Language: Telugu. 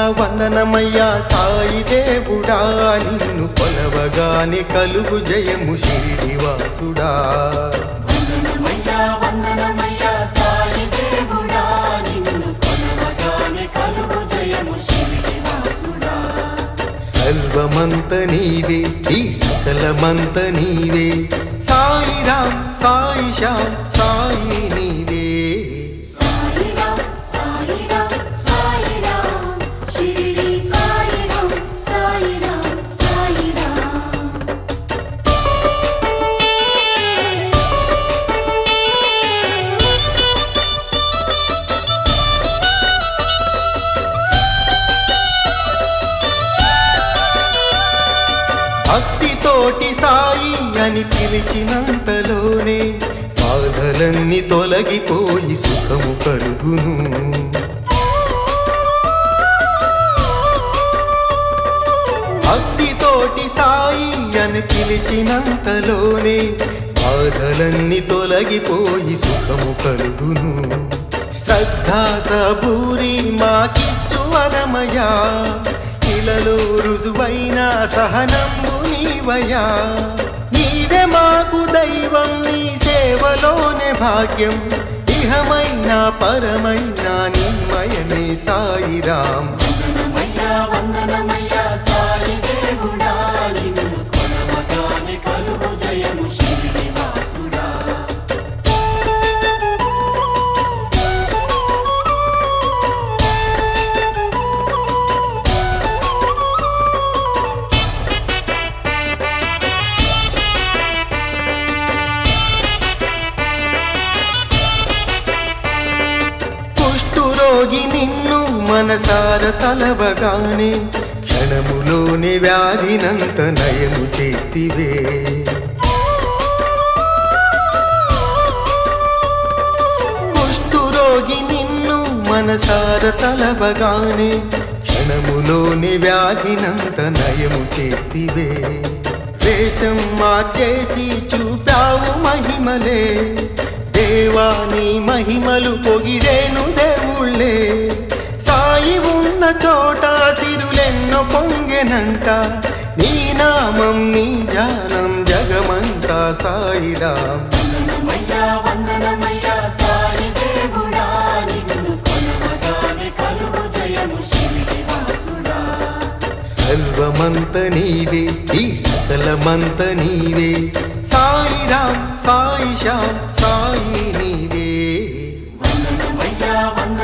వందనమయ్యా సాయి దేవుడా నిన్ను కొలవగానే కలుగు జయము శ్రీనివాసుడా వందనమయ్యా వందనమయ్యా సాయి దేవుడా నిన్ను కొలవగానే కలుగు జయము శ్రీనివాసుడా సర్వమంత నీవే ఈ సకలమంత నీవే సాయి రామ్ సాయి శ్యామ్ సాయి నీవే సాయి రామ్ సాయి రామ్ సాయి రామ్ షిరిడి సాయి రామ్ సాయి రామ్ సాయి రామ్ భక్తితోటి సాయి అని పిలిచినంతలోనే బాధలన్నీ తొలగిపోయి సుఖము కలుగును భక్తితోటి సాయి అని పిలిచినంతలోనే బాధలన్నీ తొలగిపోయి సుఖము కలుగును శ్రద్ధా సబూరి మాకిచ్చు వరమయా ఇలలో రుజువైన సహనము నీవయా నీవే మాకు దైవం నీ సేవలోనే భాగ్యం ఇహమైన పరమైన నిమ్మయమే సాయి రామ్ వందనమయ్యా వందనమయ్యా సాయి దేవుడా నిన్ను కొలవగానే కలుగు జయము శ్రీనివాసుడా కుష్ఠురోగి నిన్ను మనసార తలవగానే క్షణములోనే వ్యాధినంత నయము చేస్తివే కుష్ఠురోగి నిన్ను మనసార తలవగానే క్షణములోని వ్యాధినంత నయము చేస్తివే వేషం మార్చేసి చూపావు మహిమలే దేవాని మహిమలు పొగిడేను దేవుళ్ళే సాయి ఉన్న చోట సిరులెన్నో పొంగెనంట నీ నామం నీ జానం జగమంతా సాయి రామ్ వందనమయ్యా వందనమయ్యా సాయి దేవుడా నిన్ను కొలవగానే కలుగు జయము శ్రీనివాసుడా సర్వమంత నీవే ఈ సకలమంత నీవే సాయి రామ్ సాయి శ్యామ్ సాయి నీవే వందనమయ్యా వందనమయ్యా